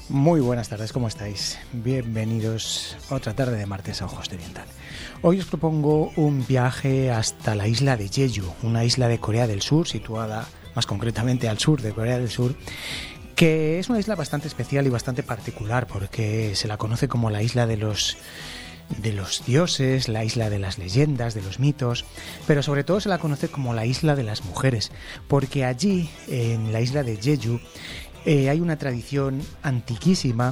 Muy buenas tardes, ¿cómo estáis? Bienvenidos a otra tarde de martes a Ojos de Oriental. Hoy os propongo un viaje hasta la isla de Jeju, una isla de Corea del Sur, situada más concretamente al sur de Corea del Sur, que es una isla bastante especial y bastante particular porque se la conoce como la isla de los dioses, la isla de las leyendas, de los mitos, pero sobre todo se la conoce como la isla de las mujeres, porque allí, en la isla de Jeju, hay una tradición antiquísima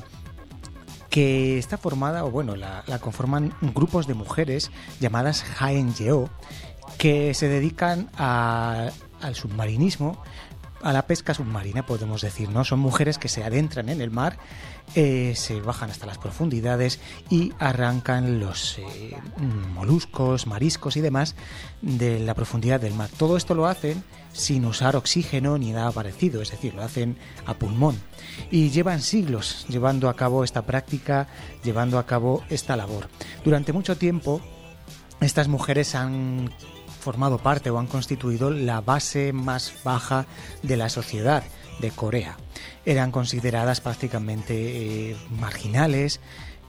que está formada, o bueno, la conforman grupos de mujeres llamadas Haenyeo, que se dedican al submarinismo, a la pesca submarina, podemos decir, ¿no? Son mujeres que se adentran en el mar, se bajan hasta las profundidades y arrancan los moluscos, mariscos y demás de la profundidad del mar. Todo esto lo hacen sin usar oxígeno ni nada parecido, es decir, lo hacen a pulmón. Y llevan siglos llevando a cabo esta práctica, llevando a cabo esta labor. Durante mucho tiempo, estas mujeres han formado parte o han constituido la base más baja de la sociedad de Corea. Eran consideradas prácticamente marginales,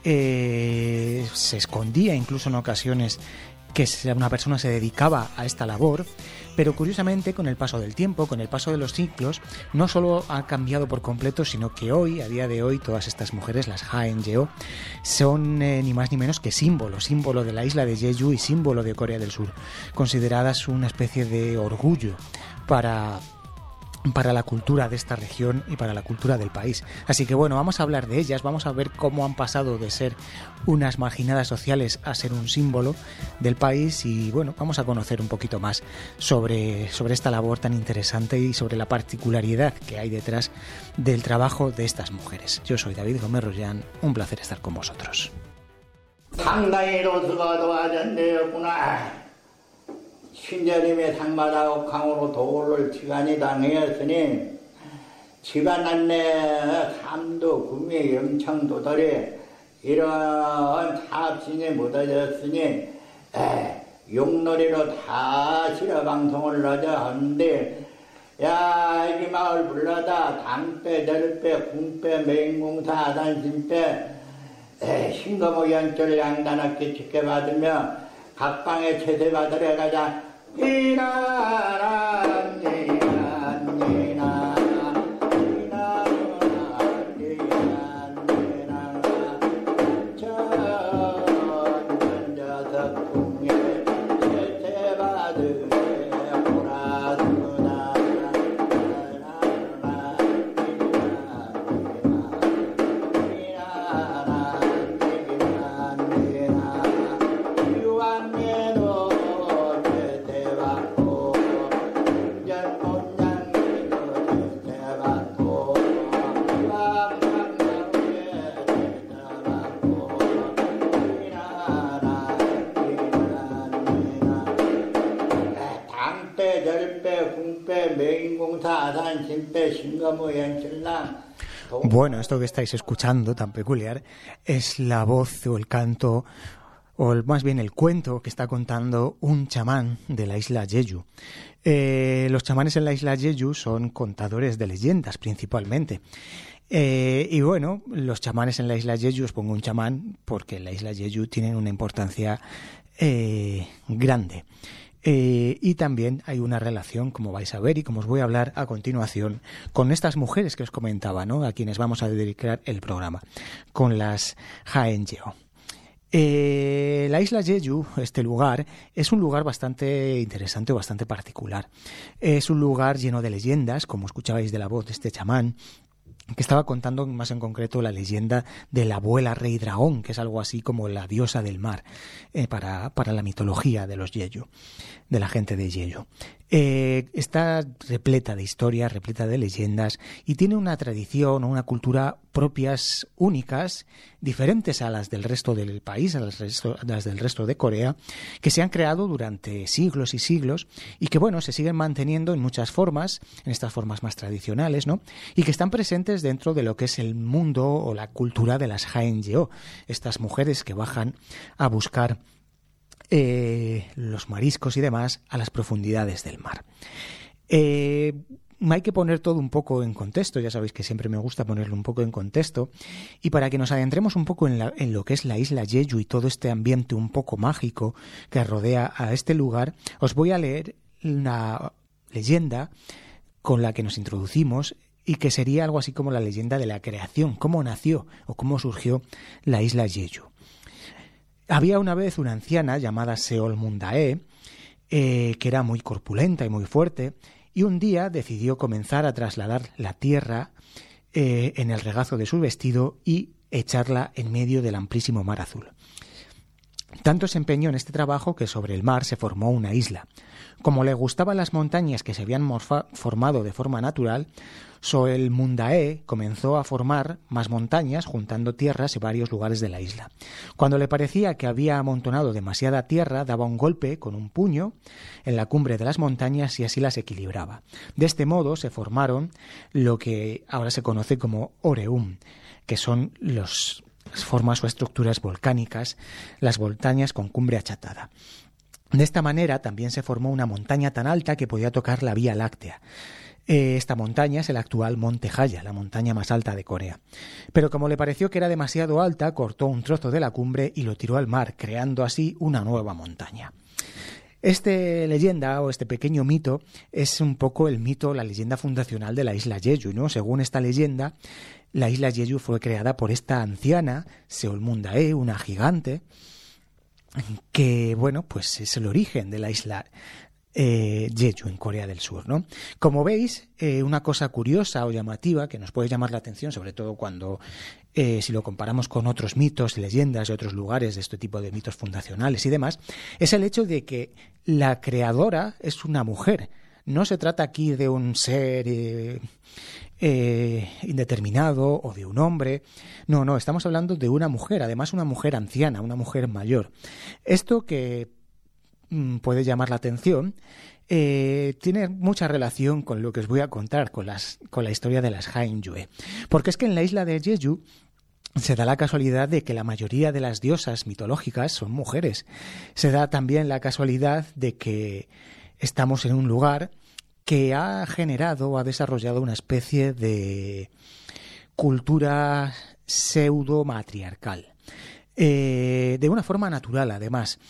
se escondía incluso en ocasiones que una persona se dedicaba a esta labor, pero curiosamente con el paso del tiempo, con el paso de los siglos, no solo ha cambiado por completo, sino que hoy, a día de hoy, todas estas mujeres, las Haenyeo, son ni más ni menos que símbolo de la isla de Jeju y símbolo de Corea del Sur, consideradas una especie de orgullo para la cultura de esta región y para la cultura del país. Así que bueno, vamos a hablar de ellas, vamos a ver cómo han pasado de ser unas marginadas sociales a ser un símbolo del país y bueno, vamos a conocer un poquito más sobre esta labor tan interesante y sobre la particularidad que hay detrás del trabajo de estas mujeres. Yo soy David Gómez Rollán, un placer estar con vosotros. 신자님의 상마다고 강으로 도를 지간이 당하였으니 지간 안내 삼도 구미 영창 도달에 이런 사업신이 묻어졌으니 용놀이로 다 실어 방송을 넣자 하는데 야 이 마을 불러다 당빼 절빼 궁빼 맹공사 아단신빼 신거모 연절 양단학기 지켜받으며 각방에 제대받으러 가자 이나란 이난 이난 전전자석 궁에 제대받으러 보라두나 Bueno, esto que estáis escuchando tan peculiar es la voz o el canto o más bien el cuento que está contando un chamán de la isla Jeju. Los chamanes en la isla Jeju son contadores de leyendas principalmente. Y bueno, los chamanes en la isla Jeju, os pongo un chamán porque en la isla Jeju tienen una importancia grande. Y también hay una relación, como vais a ver y como os voy a hablar a continuación, con estas mujeres que os comentaba, ¿no? A quienes vamos a dedicar el programa, con las Haenyeo. La isla Jeju, este lugar, es un lugar bastante interesante o bastante particular. Es un lugar lleno de leyendas, como escuchabais de la voz de este chamán, que estaba contando más en concreto la leyenda de la abuela rey dragón, que es algo así como la diosa del mar para la mitología de los Jeju, de la gente de Jeju. Está repleta de historias, repleta de leyendas y tiene una tradición o una cultura propias, únicas, diferentes a las del resto del país, a las del resto de Corea, que se han creado durante siglos y siglos y que, bueno, se siguen manteniendo en muchas formas, en estas formas más tradicionales, ¿no? Y que están presentes dentro de lo que es el mundo o la cultura de las Haenyeo, estas mujeres que bajan a buscar los mariscos y demás a las profundidades del mar. hay que poner todo un poco en contexto, ya sabéis que siempre me gusta ponerlo un poco en contexto, y para que nos adentremos un poco en lo que es la isla Jeju y todo este ambiente un poco mágico que rodea a este lugar, os voy a leer una leyenda con la que nos introducimos y que sería algo así como la leyenda de la creación, cómo nació o cómo surgió la isla Jeju. Había una vez una anciana llamada Seol Mundae, que era muy corpulenta y muy fuerte, y un día decidió comenzar a trasladar la tierra en el regazo de su vestido y echarla en medio del amplísimo mar azul. Tanto se empeñó en este trabajo que sobre el mar se formó una isla. Como le gustaban las montañas que se habían formado de forma natural, Soel Mundae comenzó a formar más montañas juntando tierras en varios lugares de la isla. Cuando le parecía que había amontonado demasiada tierra, daba un golpe con un puño en la cumbre de las montañas y así las equilibraba. De este modo se formaron lo que ahora se conoce como Oreum, que son las formas o estructuras volcánicas, las montañas con cumbre achatada. De esta manera también se formó una montaña tan alta que podía tocar la Vía Láctea. Esta montaña es el actual Monte Haya, la montaña más alta de Corea. Pero como le pareció que era demasiado alta, cortó un trozo de la cumbre y lo tiró al mar, creando así una nueva montaña. Esta leyenda o este pequeño mito es un poco el mito, la leyenda fundacional de la isla Jeju, ¿no? Según esta leyenda, la isla Jeju fue creada por esta anciana, Seol Mundae, una gigante, que, bueno, pues es el origen de la isla Jeju en Corea del Sur, ¿no? Como veis, una cosa curiosa o llamativa que nos puede llamar la atención, sobre todo cuando si lo comparamos con otros mitos, leyendas de otros lugares, de este tipo de mitos fundacionales y demás, es el hecho de que la creadora es una mujer. No se trata aquí de un ser indeterminado o de un hombre. No, estamos hablando de una mujer, además una mujer anciana, una mujer mayor. Esto que puede llamar la atención tiene mucha relación con lo que os voy a contar, con la historia de las Haenyue. Porque es que en la isla de Jeju se da la casualidad de que la mayoría de las diosas mitológicas son mujeres. Se da también la casualidad de que estamos en un lugar que ha generado o ha desarrollado una especie de cultura pseudo-matriarcal. De una forma natural, además,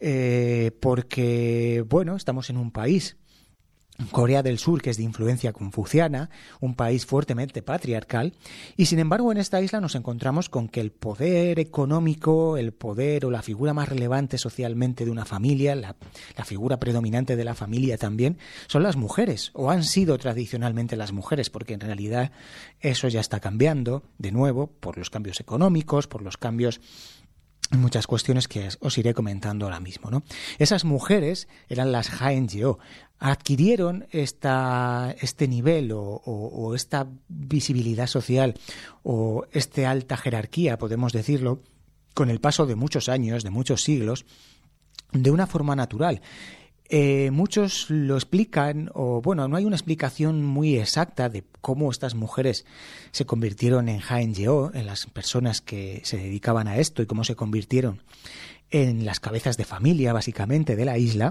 porque, bueno, estamos en un país, Corea del Sur, que es de influencia confuciana, un país fuertemente patriarcal, y sin embargo en esta isla nos encontramos con que el poder económico, el poder o la figura más relevante socialmente de una familia, la figura predominante de la familia también, son las mujeres, o han sido tradicionalmente las mujeres, porque en realidad eso ya está cambiando, de nuevo, por los cambios económicos, por los cambios, muchas cuestiones que os iré comentando ahora mismo, ¿no? Esas mujeres eran las Haenyeo, adquirieron este nivel o esta visibilidad social o esta alta jerarquía, podemos decirlo, con el paso de muchos años, de muchos siglos, de una forma natural. Muchos lo explican, o bueno, no hay una explicación muy exacta de cómo estas mujeres se convirtieron en Haenyeo, en las personas que se dedicaban a esto y cómo se convirtieron en las cabezas de familia, básicamente, de la isla.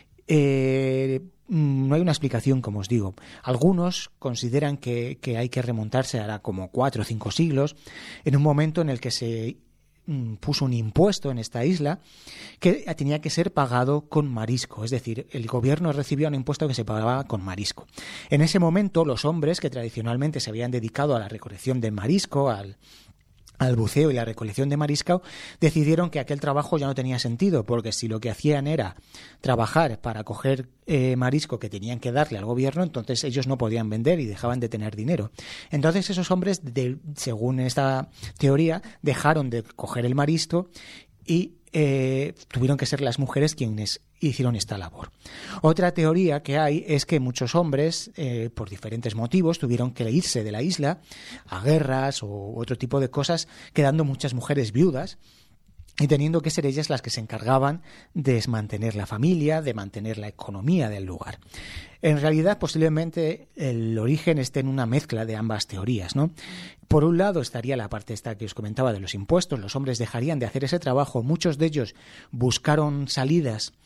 No hay una explicación, como os digo. Algunos consideran que hay que remontarse a como 4 o 5 siglos, en un momento en el que se puso un impuesto en esta isla que tenía que ser pagado con marisco, es decir, el gobierno recibía un impuesto que se pagaba con marisco. En ese momento los hombres que tradicionalmente se habían dedicado a la recolección de marisco, al buceo y la recolección de marisco, decidieron que aquel trabajo ya no tenía sentido, porque si lo que hacían era trabajar para coger marisco que tenían que darle al gobierno, entonces ellos no podían vender y dejaban de tener dinero. Entonces esos hombres, según esta teoría, dejaron de coger el marisco y tuvieron que ser las mujeres quienes hicieron esta labor. Otra teoría que hay es que muchos hombres, por diferentes motivos, tuvieron que irse de la isla a guerras o otro tipo de cosas, quedando muchas mujeres viudas y teniendo que ser ellas las que se encargaban de mantener la familia, de mantener la economía del lugar. En realidad, posiblemente el origen esté en una mezcla de ambas teorías, ¿no? Por un lado estaría la parte esta que os comentaba de los impuestos, los hombres dejarían de hacer ese trabajo, muchos de ellos buscaron salidas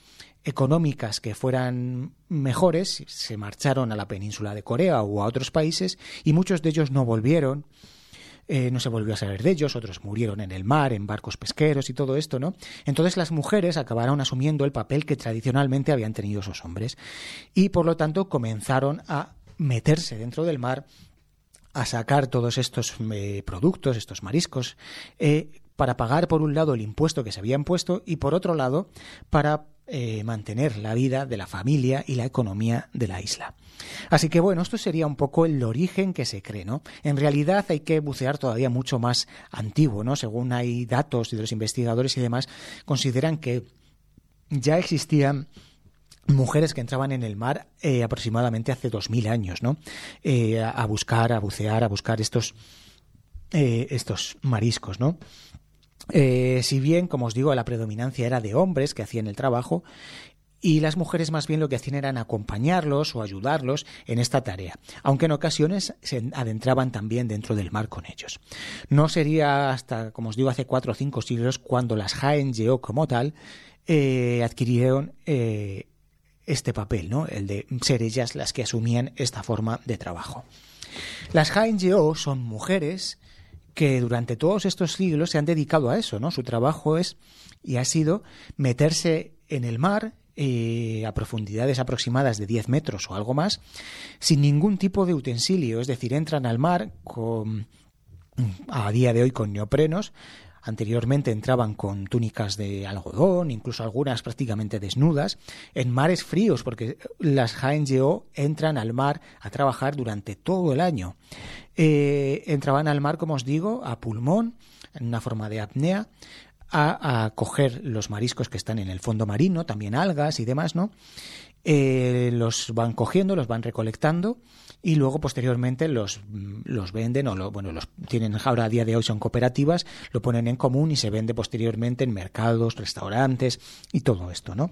económicas que fueran mejores, se marcharon a la península de Corea o a otros países, y muchos de ellos no volvieron. No se volvió a saber de ellos, otros murieron en el mar, en barcos pesqueros y todo esto, ¿no? Entonces las mujeres acabaron asumiendo el papel que tradicionalmente habían tenido esos hombres y por lo tanto comenzaron a meterse dentro del mar, a sacar todos estos productos, estos mariscos, para pagar por un lado el impuesto que se habían puesto y por otro lado para mantener la vida de la familia y la economía de la isla. Así que bueno, esto sería un poco el origen que se cree, ¿no? En realidad hay que bucear todavía mucho más antiguo, ¿no? Según hay datos de los investigadores y demás, consideran que ya existían mujeres que entraban en el mar aproximadamente hace 2000 años, ¿no? A buscar, a bucear, a buscar estos mariscos, ¿no? Si bien, como os digo, la predominancia era de hombres que hacían el trabajo, y las mujeres más bien lo que hacían era acompañarlos o ayudarlos en esta tarea, aunque en ocasiones se adentraban también dentro del mar con ellos. No sería hasta, como os digo, hace 4 o 5 siglos cuando las Haenyeo como tal adquirieron este papel, ¿no? El de ser ellas las que asumían esta forma de trabajo. Las Haenyeo son mujeres que durante todos estos siglos se han dedicado a eso, ¿no? Su trabajo es y ha sido meterse en el mar a profundidades aproximadas de 10 metros o algo más, sin ningún tipo de utensilio, es decir, entran al mar a día de hoy con neoprenos. Anteriormente entraban con túnicas de algodón, incluso algunas prácticamente desnudas, en mares fríos, porque las Haenyeo entran al mar a trabajar durante todo el año. Entraban al mar, como os digo, a pulmón, en una forma de apnea, a coger los mariscos que están en el fondo marino, también algas y demás, ¿no? Los van cogiendo, los van recolectando y luego posteriormente los venden los tienen ahora a día de hoy son cooperativas, lo ponen en común y se vende posteriormente en mercados, restaurantes y todo esto, ¿no?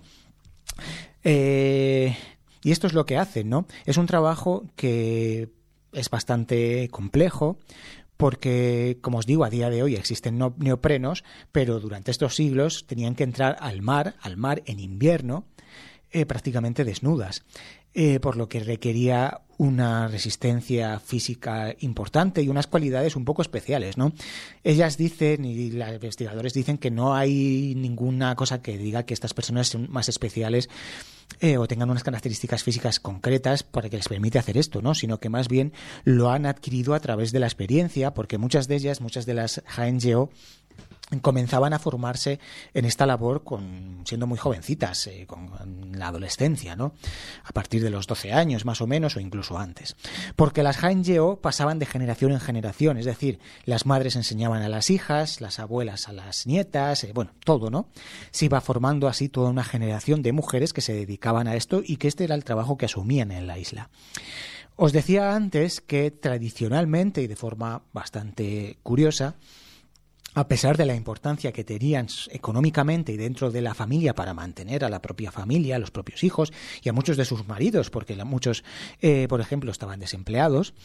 Y esto es lo que hacen, ¿no? Es un trabajo que es bastante complejo, porque, como os digo, a día de hoy existen neoprenos, pero durante estos siglos tenían que entrar al mar en invierno, prácticamente desnudas, por lo que requería una resistencia física importante y unas cualidades un poco especiales, ¿no? Ellas dicen, y los investigadores dicen, que no hay ninguna cosa que diga que estas personas son más especiales o tengan unas características físicas concretas para que les permite hacer esto, ¿no? Sino que más bien lo han adquirido a través de la experiencia, porque muchas de las Haenyeo comenzaban a formarse en esta labor siendo muy jovencitas, con la adolescencia, ¿no? A partir de los 12 años más o menos o incluso antes. Porque las Haenyeo pasaban de generación en generación, es decir, las madres enseñaban a las hijas, las abuelas a las nietas, todo, ¿no? Se iba formando así toda una generación de mujeres que se dedicaban a esto y que este era el trabajo que asumían en la isla. Os decía antes que tradicionalmente y de forma bastante curiosa, a pesar de la importancia que tenían económicamente y dentro de la familia para mantener a la propia familia, a los propios hijos y a muchos de sus maridos, porque muchos, por ejemplo, estaban desempleados,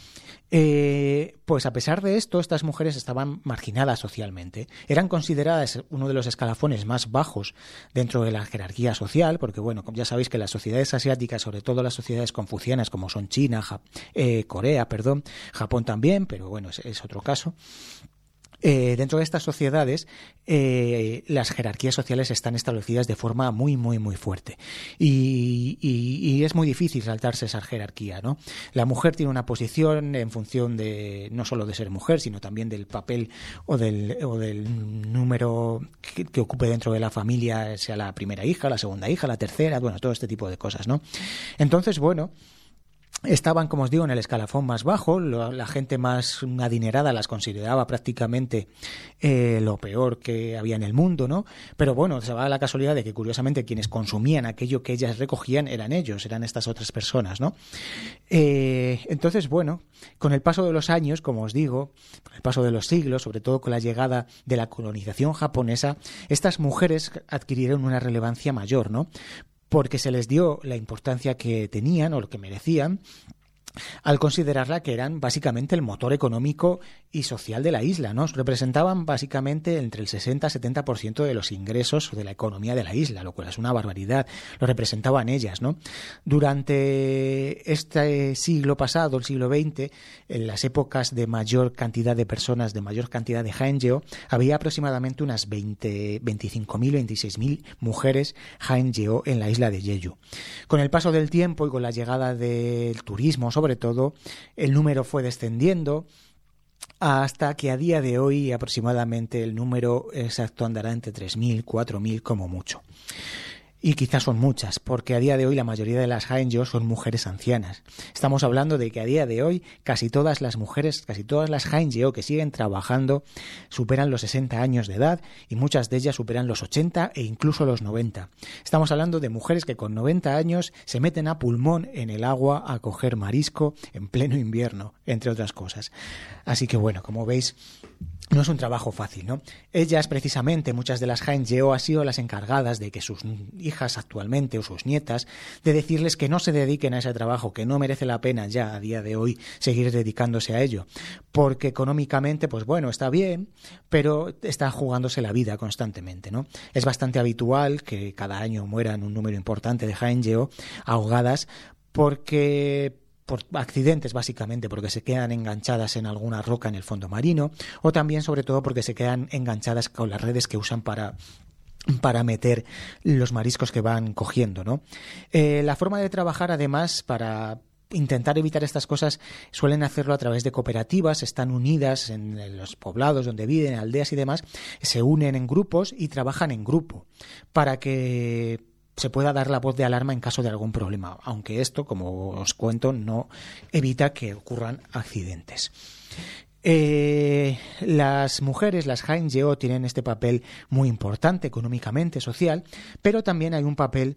pues a pesar de esto, estas mujeres estaban marginadas socialmente. Eran consideradas uno de los escalafones más bajos dentro de la jerarquía social, porque, bueno, ya sabéis que las sociedades asiáticas, sobre todo las sociedades confucianas, como son China, Corea, Japón también, pero bueno, es otro caso. Dentro de estas sociedades las jerarquías sociales están establecidas de forma muy, muy, muy fuerte y es muy difícil saltarse esa jerarquía, ¿no? La mujer tiene una posición en función de no solo de ser mujer, sino también del papel o del número que ocupe dentro de la familia, sea la primera hija, la segunda hija, la tercera, bueno, todo este tipo de cosas, ¿no? Entonces, bueno, estaban, como os digo, en el escalafón más bajo. La gente más adinerada las consideraba prácticamente lo peor que había en el mundo, ¿no? Pero bueno, se va la casualidad de que, curiosamente, quienes consumían aquello que ellas recogían eran estas otras personas, ¿no? Entonces, bueno, con el paso de los años, como os digo, con el paso de los siglos, sobre todo con la llegada de la colonización japonesa, estas mujeres adquirieron una relevancia mayor, ¿no? Porque se les dio la importancia que tenían o lo que merecían al considerarla que eran básicamente el motor económico y social de la isla, ¿no? Representaban básicamente entre el 60-70% de los ingresos de la economía de la isla, lo cual es una barbaridad. Lo representaban ellas, ¿no? Durante este siglo pasado, el siglo XX, en las épocas de mayor cantidad de personas, de mayor cantidad de haenjeo, había aproximadamente unas 25.000, 26.000 mujeres haenjeo en la isla de Jeju. Con el paso del tiempo y con la llegada del turismo, sobre todo, el número fue descendiendo hasta que a día de hoy aproximadamente el número exacto andará entre 3.000, 4.000 como mucho. Y quizás son muchas, porque a día de hoy la mayoría de las haenjeo son mujeres ancianas. Estamos hablando de que a día de hoy casi todas las mujeres, casi todas las haenjeo que siguen trabajando superan los 60 años de edad y muchas de ellas superan los 80 e incluso los 90. Estamos hablando de mujeres que con 90 años se meten a pulmón en el agua a coger marisco en pleno invierno, entre otras cosas. Así que bueno, como veis, no es un trabajo fácil, ¿no? Ellas, precisamente, muchas de las haenjeo han sido las encargadas de que sus hijas actualmente o sus nietas, de decirles que no se dediquen a ese trabajo, que no merece la pena ya a día de hoy seguir dedicándose a ello, porque económicamente, pues bueno, está bien, pero está jugándose la vida constantemente, ¿no? Es bastante habitual que cada año mueran un número importante de haenjeo ahogadas por accidentes, básicamente, porque se quedan enganchadas en alguna roca en el fondo marino, o también, sobre todo, porque se quedan enganchadas con las redes que usan para meter los mariscos que van cogiendo, ¿no? La forma de trabajar, además, para intentar evitar estas cosas, suelen hacerlo a través de cooperativas, están unidas en los poblados donde viven, aldeas y demás, se unen en grupos y trabajan en grupo para que se pueda dar la voz de alarma en caso de algún problema, aunque esto, como os cuento, no evita que ocurran accidentes. Las mujeres, las haenjeo, tienen este papel muy importante económicamente, social, pero también hay un papel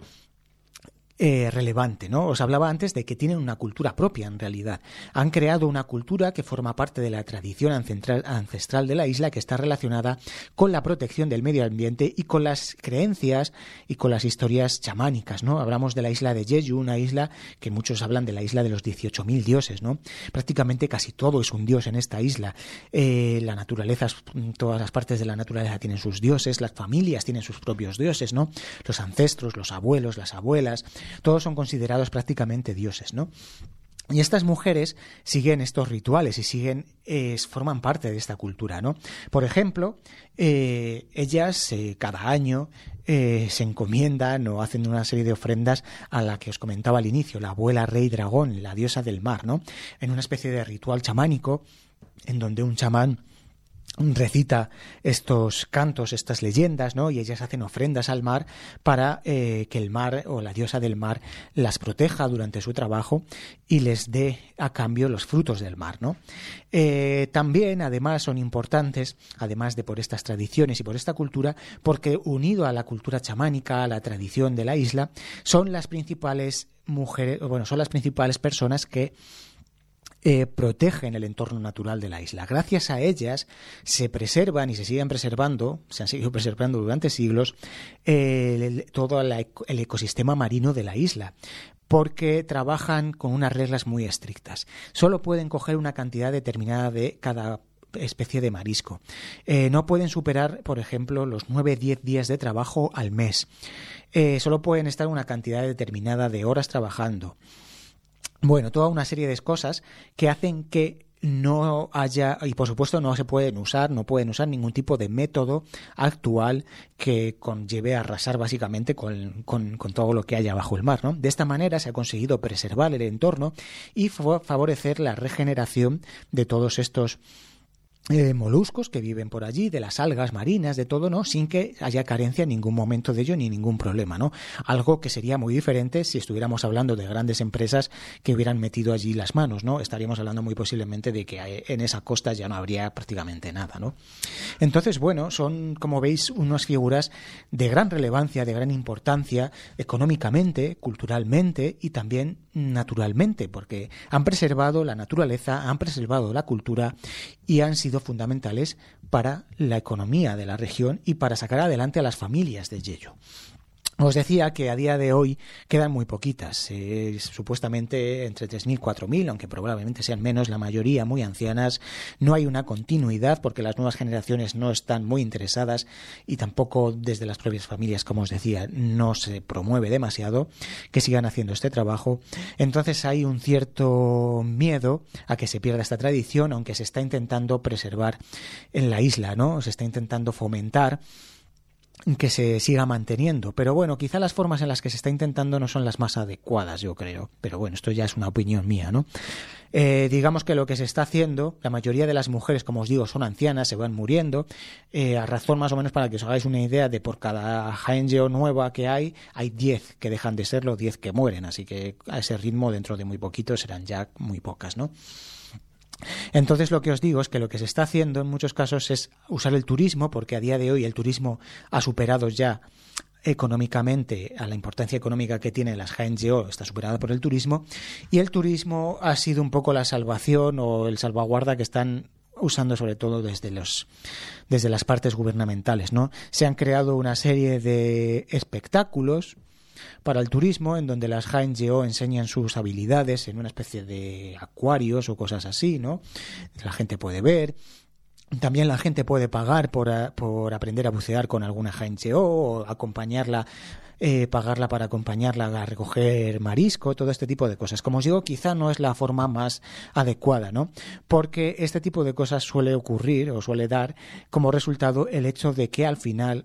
relevante, ¿no? Os hablaba antes de que tienen una cultura propia, en realidad. Han creado una cultura que forma parte de la tradición ancestral de la isla, que está relacionada con la protección del medio ambiente y con las creencias y con las historias chamánicas, ¿no? Hablamos de la isla de Jeju, una isla que muchos hablan de la isla de los 18.000 dioses, ¿no? Prácticamente casi todo es un dios en esta isla. La naturaleza, todas las partes de la naturaleza tienen sus dioses, las familias tienen sus propios dioses, ¿no? Los ancestros, los abuelos, las abuelas, todos son considerados prácticamente dioses, ¿no? Y estas mujeres siguen estos rituales y forman parte de esta cultura, ¿no? Por ejemplo, ellas cada año se encomiendan o hacen una serie de ofrendas a la que os comentaba al inicio, la abuela rey dragón, la diosa del mar, ¿no? En una especie de ritual chamánico en donde un chamán recita estos cantos, estas leyendas, ¿no? Y ellas hacen ofrendas al mar para que el mar o la diosa del mar las proteja durante su trabajo y les dé a cambio los frutos del mar, ¿no? También, además, son importantes, además de por estas tradiciones y por esta cultura, porque unido a la cultura chamánica, a la tradición de la isla, son las principales personas que protegen el entorno natural de la isla. Gracias a ellas se preservan y se han seguido preservando durante siglos todo el ecosistema marino de la isla, porque trabajan con unas reglas muy estrictas. Solo pueden coger una cantidad determinada de cada especie de marisco. No pueden superar, por ejemplo, los 9-10 días de trabajo al mes. Solo pueden estar una cantidad determinada de horas trabajando. Bueno, toda una serie de cosas que hacen que no haya, y por supuesto no pueden usar ningún tipo de método actual que conlleve a arrasar básicamente con todo lo que haya bajo el mar, ¿no? De esta manera se ha conseguido preservar el entorno y favorecer la regeneración de todos estos moluscos que viven por allí, de las algas marinas, de todo, ¿no? Sin que haya carencia en ningún momento de ello ni ningún problema, ¿no? Algo que sería muy diferente si estuviéramos hablando de grandes empresas que hubieran metido allí las manos, ¿no? Estaríamos hablando muy posiblemente de que en esa costa ya no habría prácticamente nada, ¿no? Entonces, bueno, son, como veis, unas figuras de gran relevancia, de gran importancia económicamente, culturalmente y también naturalmente, porque han preservado la naturaleza, han preservado la cultura y han sido fundamentales para la economía de la región y para sacar adelante a las familias de Jeju. Os decía que a día de hoy quedan muy poquitas, supuestamente entre 3.000 y 4.000, aunque probablemente sean menos, la mayoría muy ancianas. No hay una continuidad porque las nuevas generaciones no están muy interesadas y tampoco desde las propias familias, como os decía, no se promueve demasiado que sigan haciendo este trabajo. Entonces hay un cierto miedo a que se pierda esta tradición, aunque se está intentando preservar en la isla, ¿no? Se está intentando fomentar que se siga manteniendo, pero bueno, quizá las formas en las que se está intentando no son las más adecuadas, yo creo, pero bueno, esto ya es una opinión mía, ¿no? Digamos que lo que se está haciendo, la mayoría de las mujeres, como os digo, son ancianas, se van muriendo, a razón más o menos para que os hagáis una idea de por cada Haenjeó nueva que hay 10 que dejan de serlo, 10 que mueren, así que a ese ritmo dentro de muy poquito serán ya muy pocas, ¿no? Entonces lo que os digo es que lo que se está haciendo en muchos casos es usar el turismo, porque a día de hoy el turismo ha superado ya económicamente, a la importancia económica que tiene las Haenjeó está superada por el turismo, y el turismo ha sido un poco la salvación o el salvaguarda que están usando sobre todo desde las partes gubernamentales, ¿no? Se han creado una serie de espectáculos para el turismo en donde las Haenjeó enseñan sus habilidades en una especie de acuarios o cosas así, ¿no? La gente puede ver. También la gente puede pagar por aprender a bucear con alguna Haenjeó o acompañarla, pagarla para acompañarla a recoger marisco, todo este tipo de cosas. Como os digo, quizá no es la forma más adecuada, ¿no? Porque este tipo de cosas suele ocurrir o suele dar como resultado el hecho de que al final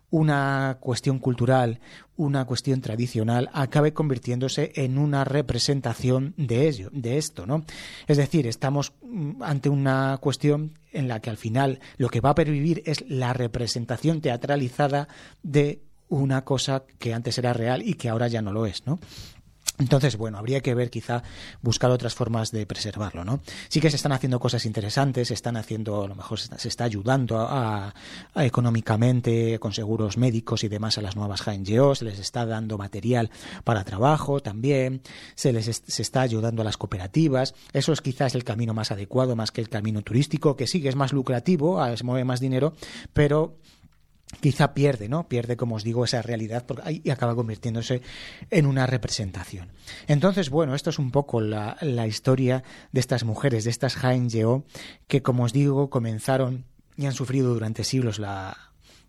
una cuestión cultural, una cuestión tradicional acabe convirtiéndose en una representación de esto, ¿no? Es decir, estamos ante una cuestión en la que al final lo que va a pervivir es la representación teatralizada de una cosa que antes era real y que ahora ya no lo es, ¿no? Entonces, bueno, habría que ver, quizá, buscar otras formas de preservarlo, ¿no? Sí que se están haciendo cosas interesantes, se están haciendo, a lo mejor se está ayudando a económicamente, con seguros médicos y demás a las nuevas Haenjeó, se les está dando material para trabajo también, se está ayudando a las cooperativas. Eso es quizás el camino más adecuado, más que el camino turístico, que sí que es más lucrativo, se mueve más dinero, pero quizá pierde, ¿no? Pierde, como os digo, esa realidad y acaba convirtiéndose en una representación. Entonces, bueno, esto es un poco la historia de estas mujeres, de estas Haenjeó, que, como os digo, comenzaron y han sufrido durante siglos la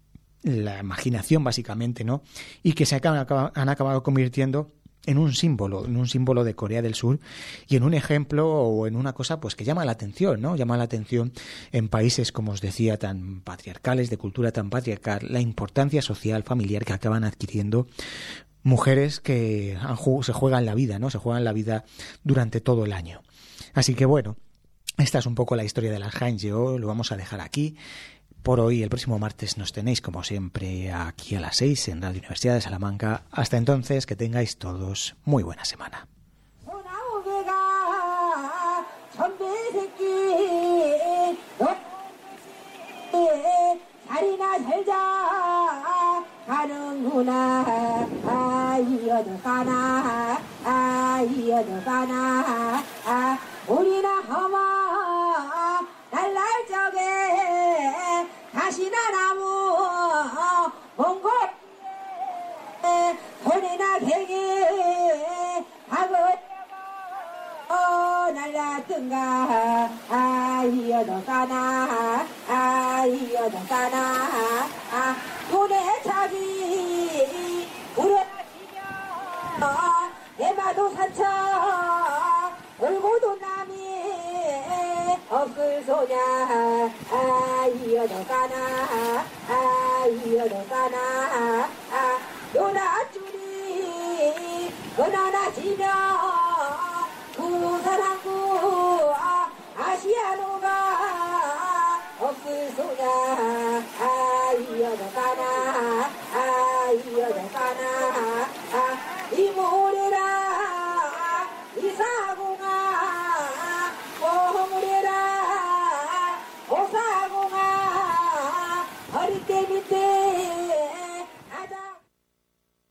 imaginación, básicamente, ¿no? Y que han acabado convirtiendo en un símbolo de Corea del Sur y en un ejemplo o en una cosa pues que llama la atención, ¿no? Llama la atención en países, como os decía, tan patriarcales, de cultura tan patriarcal, la importancia social, familiar que acaban adquiriendo mujeres que se juegan la vida, ¿no? Se juegan la vida durante todo el año. Así que bueno, esta es un poco la historia de las Haenjeó, lo vamos a dejar aquí. Por hoy, el próximo martes nos tenéis, como siempre, aquí a las 6 en Radio Universidad de Salamanca. Hasta entonces, que tengáis todos muy buena semana. 다시나 나무 몽골 손이나 개게 하고 날라든가 이어도 가나 이어도 가나 눈에 자기 우러나시며 내마도 산처 울고도 남이 없을 소냐 이어도 가나 이어도 가나 요나줄이 그나나 지며